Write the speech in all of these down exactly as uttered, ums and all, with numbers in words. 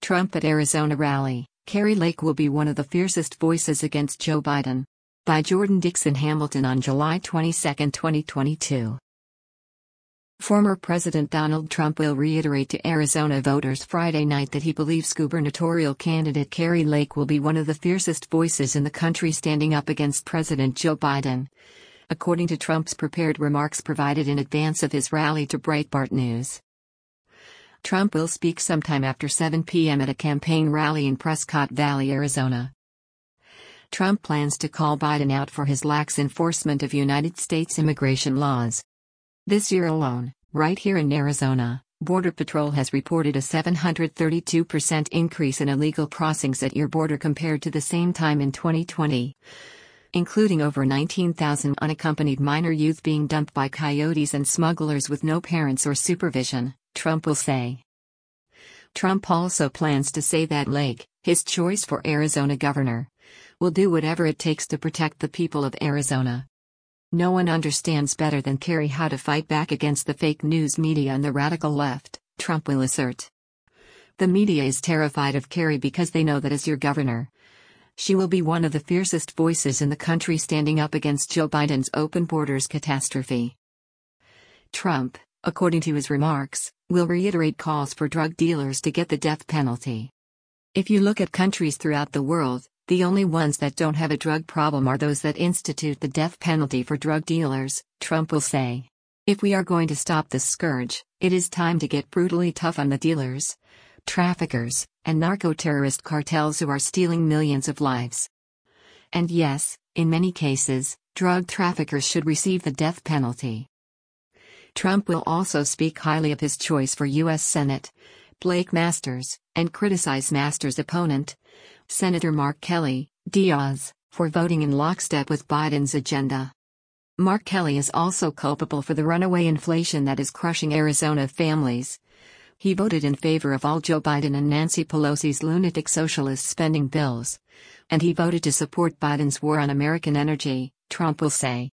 Trump at Arizona rally, Kari Lake will be one of the fiercest voices against Joe Biden. By Jordan Dixon Hamilton on July twenty-second, twenty twenty-two. Former President Donald Trump will reiterate to Arizona voters Friday night that he believes gubernatorial candidate Kari Lake will be one of the fiercest voices in the country standing up against President Joe Biden, according to Trump's prepared remarks provided in advance of his rally to Breitbart News. Trump will speak sometime after seven p m at a campaign rally in Prescott Valley, Arizona. Trump plans to call Biden out for his lax enforcement of United States immigration laws. This year alone, right here in Arizona, Border Patrol has reported a seven hundred thirty-two percent increase in illegal crossings at your border compared to the same time in twenty twenty, including over nineteen thousand unaccompanied minor youth being dumped by coyotes and smugglers with no parents or supervision, Trump will say. Trump also plans to say that Lake, his choice for Arizona governor, will do whatever it takes to protect the people of Arizona. No one understands better than Kari how to fight back against the fake news media and the radical left, Trump will assert. The media is terrified of Kari because they know that as your governor, she will be one of the fiercest voices in the country standing up against Joe Biden's open borders catastrophe. Trump, according to his remarks, will reiterate calls for drug dealers to get the death penalty. If you look at countries throughout the world, the only ones that don't have a drug problem are those that institute the death penalty for drug dealers, Trump will say. If we are going to stop this scourge, it is time to get brutally tough on the dealers, traffickers, and narco-terrorist cartels who are stealing millions of lives. And yes, in many cases, drug traffickers should receive the death penalty. Trump will also speak highly of his choice for U S Senate, Blake Masters, and criticize Masters' opponent, Senator Mark Kelly, Diaz, for voting in lockstep with Biden's agenda. Mark Kelly is also culpable for the runaway inflation that is crushing Arizona families. He voted in favor of all Joe Biden and Nancy Pelosi's lunatic socialist spending bills. And he voted to support Biden's war on American energy, Trump will say.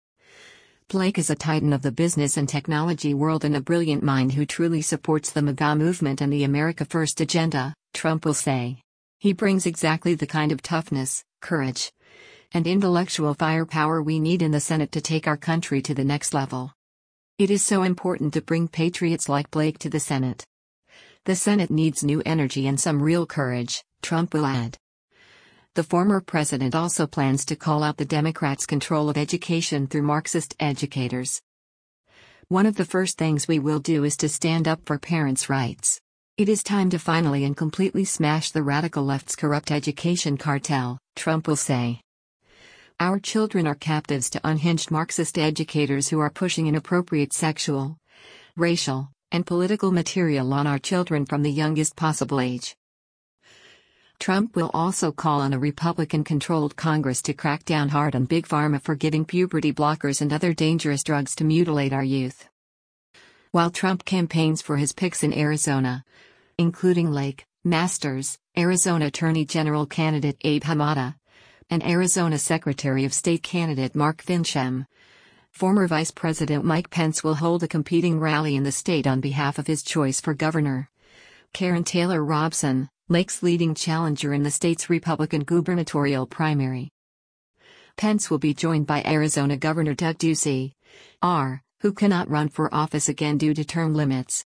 Blake is a titan of the business and technology world and a brilliant mind who truly supports the MAGA movement and the America First agenda, Trump will say. He brings exactly the kind of toughness, courage, and intellectual firepower we need in the Senate to take our country to the next level. It is so important to bring patriots like Blake to the Senate. The Senate needs new energy and some real courage, Trump will add. The former president also plans to call out the Democrats' control of education through Marxist educators. One of the first things we will do is to stand up for parents' rights. It is time to finally and completely smash the radical left's corrupt education cartel, Trump will say. Our children are captives to unhinged Marxist educators who are pushing inappropriate sexual, racial, and political material on our children from the youngest possible age. Trump will also call on a Republican-controlled Congress to crack down hard on Big Pharma for giving puberty blockers and other dangerous drugs to mutilate our youth. While Trump campaigns for his picks in Arizona, including Lake, Masters, Arizona Attorney General candidate Abe Hamada, and Arizona Secretary of State candidate Mark Finchem, former Vice President Mike Pence will hold a competing rally in the state on behalf of his choice for governor, Karen Taylor Robson, Lake's leading challenger in the state's Republican gubernatorial primary. Pence will be joined by Arizona Governor Doug Ducey, R., who cannot run for office again due to term limits.